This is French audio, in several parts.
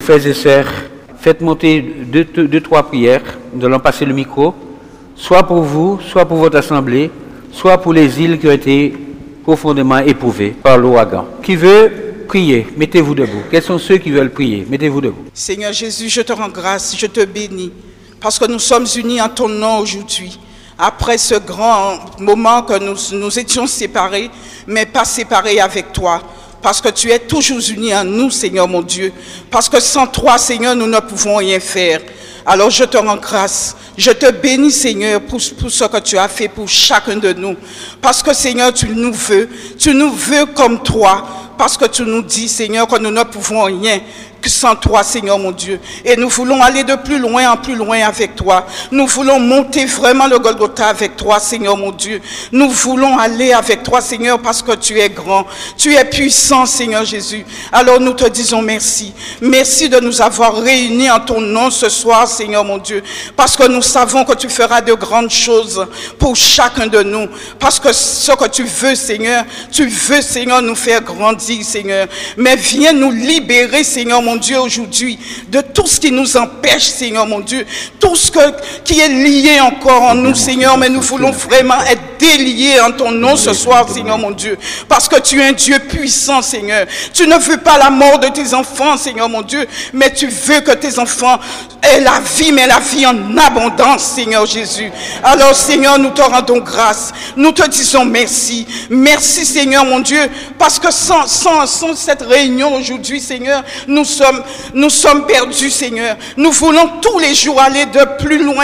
frères et sœurs, faites monter deux, trois prières. Nous allons passer le micro, soit pour vous, soit pour votre assemblée, soit pour les îles qui ont été profondément éprouvées par l'ouragan. Qui veut prier? Mettez-vous debout. Quels sont ceux qui veulent prier? Mettez-vous debout. Seigneur Jésus, je te rends grâce, je te bénis, parce que nous sommes unis en ton nom aujourd'hui. Après ce grand moment que nous étions séparés, mais pas séparés avec toi. Parce que tu es toujours uni en nous, Seigneur mon Dieu. Parce que sans toi, Seigneur, nous ne pouvons rien faire. Alors je te rends grâce. Je te bénis, Seigneur, pour ce que tu as fait pour chacun de nous. Parce que, Seigneur, tu nous veux comme toi. Parce que tu nous dis, Seigneur, que nous ne pouvons rien que sans toi, Seigneur mon Dieu. Et nous voulons aller de plus loin en plus loin avec toi. Nous voulons monter vraiment le Golgotha avec toi, Seigneur mon Dieu. Nous voulons aller avec toi, Seigneur, parce que tu es grand. Tu es puissant, Seigneur Jésus. Alors nous te disons merci. Merci de nous avoir réunis en ton nom ce soir, Seigneur mon Dieu. Parce que nous savons que tu feras de grandes choses pour chacun de nous. Parce que ce que tu veux, Seigneur, nous faire grandir, Seigneur. Mais viens nous libérer, Seigneur mon Dieu, aujourd'hui, de tout ce qui nous empêche, Seigneur mon Dieu, tout ce qui est lié encore en nous, Seigneur, mais nous voulons vraiment être déliés en ton nom ce soir, Seigneur mon Dieu, parce que tu es un Dieu puissant, Seigneur. Tu ne veux pas la mort de tes enfants, Seigneur mon Dieu, mais tu veux que tes enfants aient la vie, mais la vie en abondance, Seigneur Jésus. Alors, Seigneur, nous te rendons grâce, nous te disons merci. Merci, Seigneur mon Dieu, parce que sans cette réunion aujourd'hui, Seigneur, nous sommes perdus, Seigneur. Nous voulons tous les jours aller de plus loin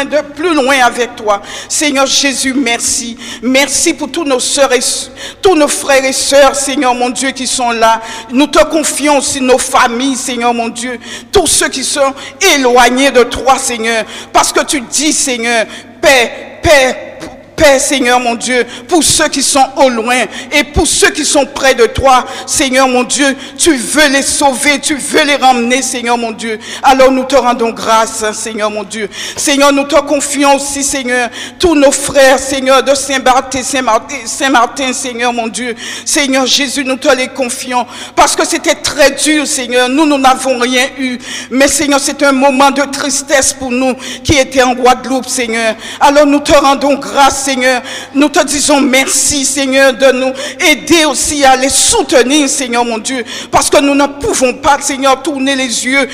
avec toi. Seigneur Jésus, merci. Merci pour tous nos sœurs et tous nos frères et sœurs, Seigneur mon Dieu, qui sont là. Nous te confions aussi nos familles, Seigneur mon Dieu. Tous ceux qui sont éloignés de toi, Seigneur. Parce que tu dis, Seigneur, paix, Seigneur mon Dieu, pour ceux qui sont au loin et pour ceux qui sont près de toi, Seigneur mon Dieu, tu veux les sauver, tu veux les ramener, Seigneur mon Dieu. Alors nous te rendons grâce, Seigneur mon Dieu. Seigneur, nous te confions aussi, Seigneur, tous nos frères, Seigneur, de Saint-Martin, Seigneur mon Dieu. Seigneur Jésus, nous te les confions parce que c'était très dur, Seigneur. Nous n'avons rien eu. Mais Seigneur, c'est un moment de tristesse pour nous qui étaient en Guadeloupe, Seigneur. Alors nous te rendons grâce, Seigneur. Nous te disons merci, Seigneur, de nous aider aussi à les soutenir, Seigneur mon Dieu, parce que nous ne pouvons pas, Seigneur, tourner les yeux,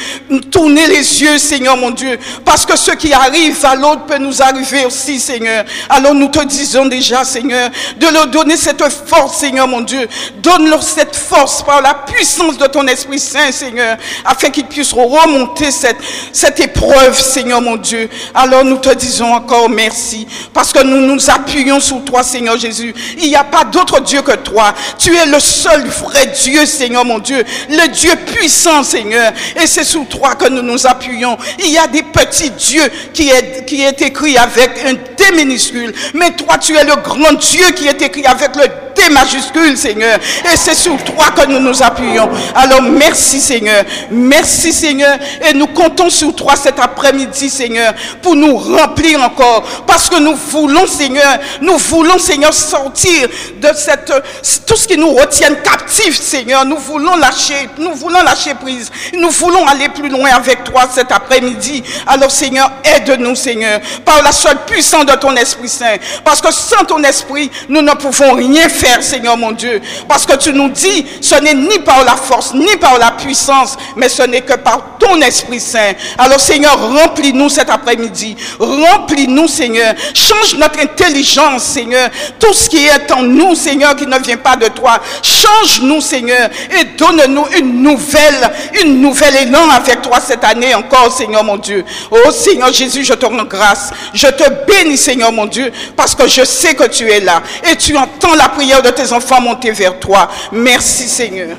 Seigneur mon Dieu, parce que ce qui arrive à l'autre peut nous arriver aussi, Seigneur. Alors nous te disons déjà, Seigneur, de leur donner cette force, Seigneur mon Dieu. Donne-leur cette force par la puissance de ton Esprit Saint, Seigneur, afin qu'ils puissent remonter cette épreuve, Seigneur mon Dieu. Alors nous te disons encore merci, parce que nous appuyons sur toi, Seigneur Jésus. Il n'y a pas d'autre Dieu que toi. Tu es le seul vrai Dieu, Seigneur mon Dieu. Le Dieu puissant, Seigneur. Et c'est sur toi que nous nous appuyons. Il y a des petits dieux qui est écrit avec un D minuscule. Mais toi, tu es le grand Dieu qui est écrit avec le D majuscule, Seigneur. Et c'est sur toi que nous nous appuyons. Alors merci, Seigneur. Merci, Seigneur. Et nous comptons sur toi cet après-midi, Seigneur, pour nous remplir encore. Parce que nous voulons, Seigneur, sortir de tout ce qui nous retient captifs, Seigneur. Nous voulons lâcher prise. Nous voulons aller plus loin avec toi cet après-midi. Alors, Seigneur, aide-nous, Seigneur, par la seule puissance de ton Esprit Saint. Parce que sans ton Esprit, nous ne pouvons rien faire, Seigneur mon Dieu. Parce que tu nous dis, ce n'est ni par la force, ni par la puissance, mais ce n'est que par ton Esprit Saint. Alors, Seigneur, remplis-nous cet après-midi. Remplis-nous, Seigneur. Change notre intelligence, Seigneur. Tout ce qui est en nous, Seigneur, qui ne vient pas de toi. Change-nous, Seigneur, et donne-nous une nouvelle élan avec toi cette année encore, Seigneur mon Dieu. Oh, Seigneur Jésus, je te rends grâce. Je te bénis, Seigneur mon Dieu, parce que je sais que tu es là. Et tu entends la prière de tes enfants monter vers toi. Merci, Seigneur.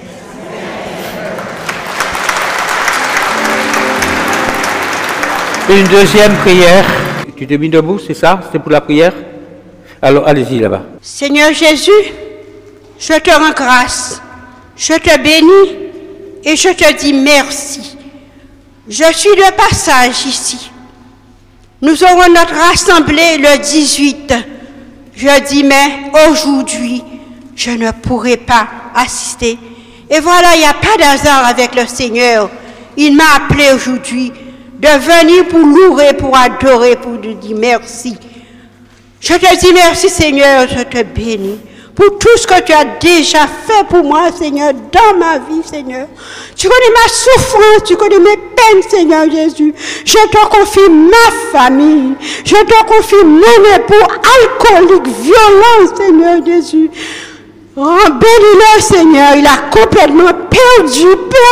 Une deuxième prière. Tu t'es mis debout, c'est ça? C'est pour la prière? Alors, allez-y là-bas. Seigneur Jésus, je te rends grâce, je te bénis et je te dis merci. Je suis de passage ici. Nous aurons notre assemblée le 18. Je dis, mais aujourd'hui, je ne pourrai pas assister. Et voilà, il n'y a pas d'hasard avec le Seigneur. il m'a appelé aujourd'hui de venir pour louer, pour adorer, pour te dire merci. Je te dis merci, Seigneur, je te bénis pour tout ce que tu as déjà fait pour moi, Seigneur, dans ma vie, Seigneur. Tu connais ma souffrance, tu connais mes peines, Seigneur Jésus. Je te confie ma famille, je te confie mon époux alcoolique, violent, Seigneur Jésus. Oh, bénis-le, Seigneur, il a complètement perdu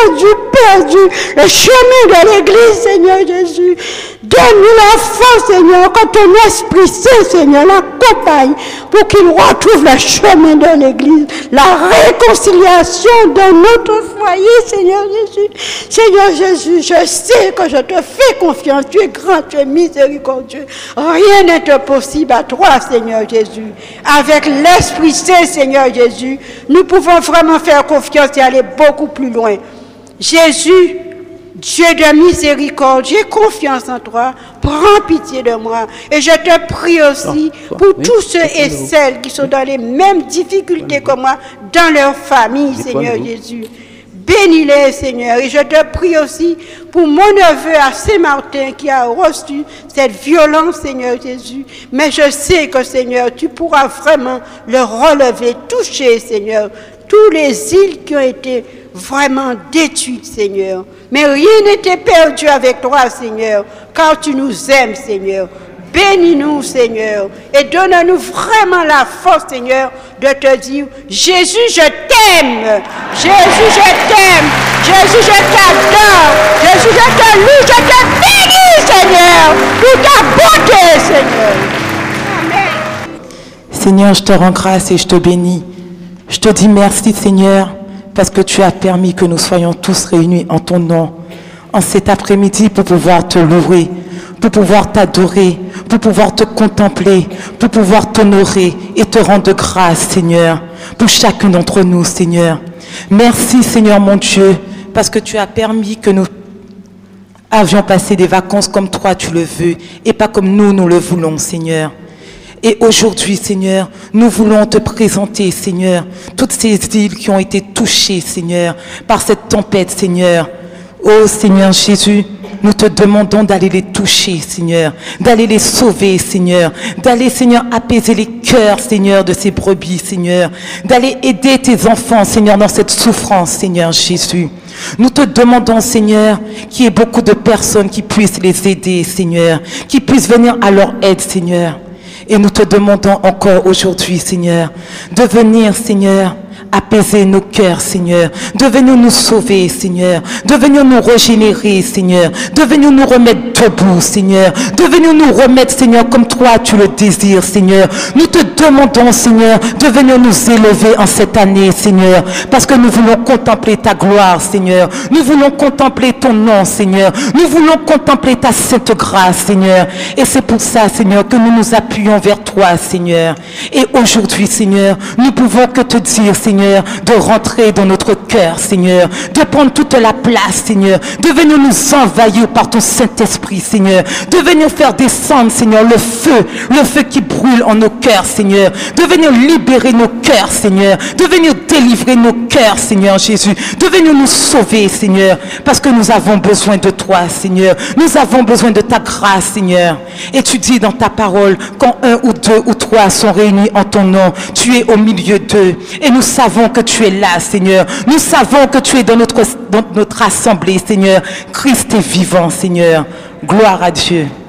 le chemin de l'église, Seigneur Jésus. Donne-lui la force, Seigneur, que ton Esprit Saint, Seigneur, l'accompagne pour qu'il retrouve le chemin de l'église, la réconciliation de notre foyer, Seigneur Jésus. Seigneur Jésus, je sais que je te fais confiance, tu es grand, tu es miséricordieux. Rien n'est impossible à toi, Seigneur Jésus. Avec l'Esprit Saint, Seigneur Jésus, nous pouvons vraiment faire confiance et aller beaucoup plus loin. Jésus, Dieu de miséricorde, j'ai confiance en toi, prends pitié de moi. Et je te prie aussi pour tous ceux et celles qui sont dans les mêmes difficultés que moi, dans leur famille, Seigneur Jésus. Bénis-les, Seigneur. Et je te prie aussi pour mon neveu à Saint-Martin qui a reçu cette violence, Seigneur Jésus. Mais je sais que, Seigneur, tu pourras vraiment le relever, toucher, Seigneur, tous les îles qui ont été vraiment détruites, Seigneur. Mais rien n'était perdu avec toi, Seigneur, car tu nous aimes, Seigneur. Bénis-nous, Seigneur, et donne-nous vraiment la force, Seigneur, de te dire, Jésus, je t'aime. Jésus, je t'aime. Jésus, je t'adore. Jésus, je te loue, je te bénis, Seigneur, pour ta bonté, Seigneur. Amen. Seigneur, je te rends grâce et je te bénis. Je te dis merci, Seigneur, parce que tu as permis que nous soyons tous réunis en ton nom, en cet après-midi pour pouvoir te louer, pour pouvoir t'adorer, pour pouvoir te contempler, pour pouvoir t'honorer et te rendre grâce, Seigneur, pour chacun d'entre nous, Seigneur. Merci, Seigneur mon Dieu, parce que tu as permis que nous avions passé des vacances comme toi tu le veux et pas comme nous le voulons, Seigneur. Et aujourd'hui, Seigneur, nous voulons te présenter, Seigneur, toutes ces îles qui ont été touchées, Seigneur, par cette tempête, Seigneur. Oh, Seigneur Jésus, nous te demandons d'aller les toucher, Seigneur, d'aller les sauver, Seigneur, d'aller, Seigneur, apaiser les cœurs, Seigneur, de ces brebis, Seigneur, d'aller aider tes enfants, Seigneur, dans cette souffrance, Seigneur Jésus. Nous te demandons, Seigneur, qu'il y ait beaucoup de personnes qui puissent les aider, Seigneur, qui puissent venir à leur aide, Seigneur. Et nous te demandons encore aujourd'hui, Seigneur, de venir, Seigneur, apaiser nos cœurs, Seigneur, de venir nous sauver, Seigneur, de venir nous régénérer, Seigneur, de venir nous remettre debout, Seigneur, de venir nous remettre, Seigneur, comme toi tu le désires, Seigneur. Nous te demandons, Seigneur, de venir nous élever en cette année, Seigneur, parce que nous voulons contempler ta gloire, Seigneur. Nous voulons contempler ton nom, Seigneur. Nous voulons contempler ta sainte grâce, Seigneur. Et c'est pour ça, Seigneur, que nous nous appuyons vers toi, Seigneur. Et aujourd'hui, Seigneur, nous pouvons que te dire, Seigneur, de rentrer dans notre cœur, Seigneur, de prendre toute la place, Seigneur, de venir nous envahir par ton Saint-Esprit, Seigneur, de venir faire descendre, Seigneur, le feu qui brûle en nos cœurs, Seigneur, de venir libérer nos cœurs, Seigneur, de venir délivrer nos cœurs, Seigneur Jésus, de venir nous sauver, Seigneur, parce que nous avons besoin de toi, Seigneur, nous avons besoin de ta grâce, Seigneur. Et tu dis dans ta parole, quand un ou deux ou trois sont réunis en ton nom, tu es au milieu d'eux, et nous savons que tu es là, Seigneur. Nous savons que tu es dans notre assemblée, Seigneur. Christ est vivant, Seigneur. Gloire à Dieu.